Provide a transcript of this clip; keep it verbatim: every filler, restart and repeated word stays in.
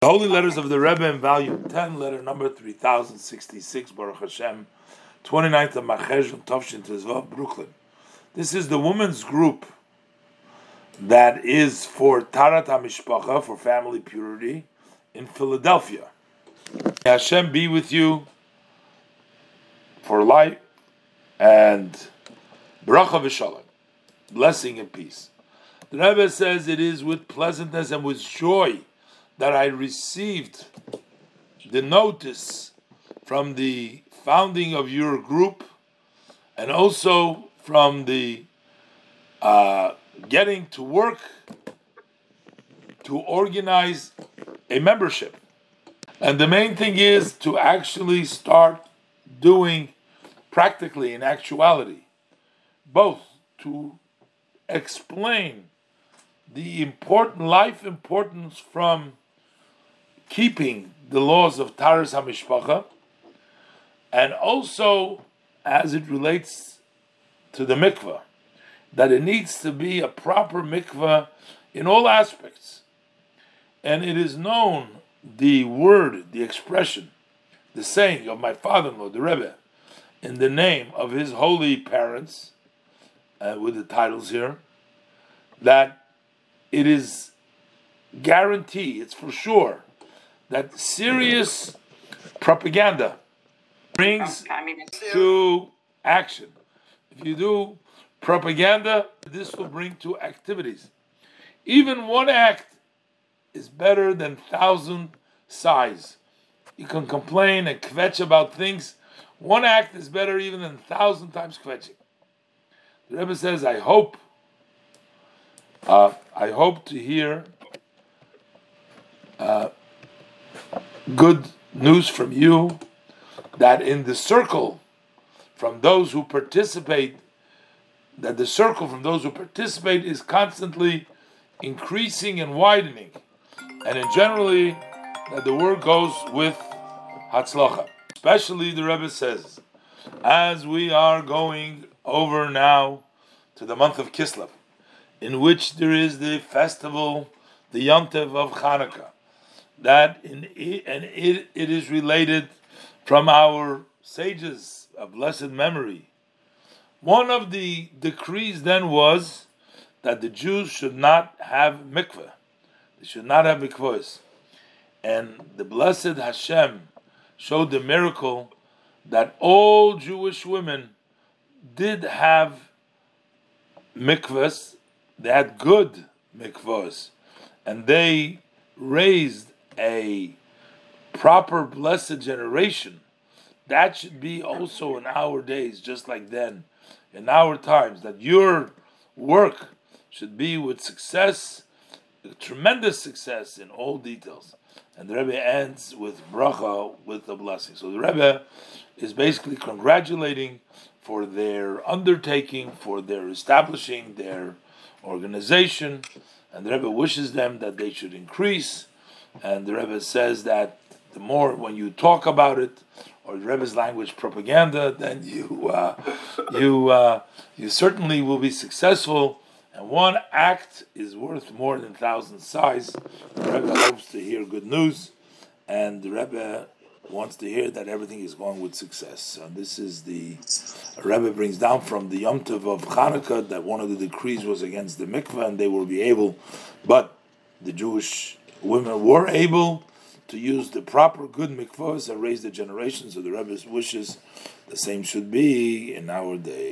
The Holy Letters of the Rebbe in volume ten, letter number three thousand sixty-six, Baruch Hashem, twenty-ninth of Machezon, Tovshin Tezvav, Brooklyn. This is the women's group that is for Tarat HaMishpacha, for family purity, in Philadelphia. May Hashem be with you for life and Bracha V'Shalom, blessing and peace. The Rebbe says it is with pleasantness and with joy that I received the notice from the founding of your group and also from the uh, getting to work to organize a membership. And the main thing is to actually start doing practically, in actuality, both to explain the important life importance from keeping the laws of Taras HaMishpacha, and also as it relates to the mikveh, that it needs to be a proper mikveh in all aspects. And it is known, the word, the expression, the saying of my father-in-law, the Rebbe, in the name of his holy parents, uh, with the titles here, that it is guarantee, it's for sure, that serious propaganda brings to action. If you do propaganda, this will bring to activities. Even one act is better than thousand sighs. You can complain and kvetch about things. One act is better even than thousand times kvetching. The Rebbe says, I hope, uh, I hope to hear uh, good news from you that in the circle from those who participate, that the circle from those who participate is constantly increasing and widening. And in generally, that the word goes with Hatzlacha. Especially the Rebbe says, as we are going over now to the month of Kislev, in which there is the festival, the Yom Tov of Chanukah, that in it, and it, it is related from our sages of blessed memory. One of the decrees then was that the Jews should not have mikveh. They should not have mikvahs. And the blessed Hashem showed the miracle that all Jewish women did have mikvahs. They had good mikvahs. And they raised a proper blessed generation. That should be also in our days, just like then, in our times, that your work should be with success, tremendous success in all details. And the Rebbe ends with bracha, with a blessing. So the Rebbe is basically congratulating for their undertaking, for their establishing their organization, and the Rebbe wishes them that they should increase. And the Rebbe says that the more when you talk about it, or the Rebbe's language propaganda, then you uh, you uh, you certainly will be successful. And one act is worth more than thousand sighs. The Rebbe hopes to hear good news, and the Rebbe wants to hear that everything is going with success. So this is the Rebbe brings down from the Yom Tov of Chanukah that one of the decrees was against the mikveh, and they will be able, but the Jewish women were able to use the proper good mikvahs and raise the generations. So the Rebbe's wishes the same should be in our day.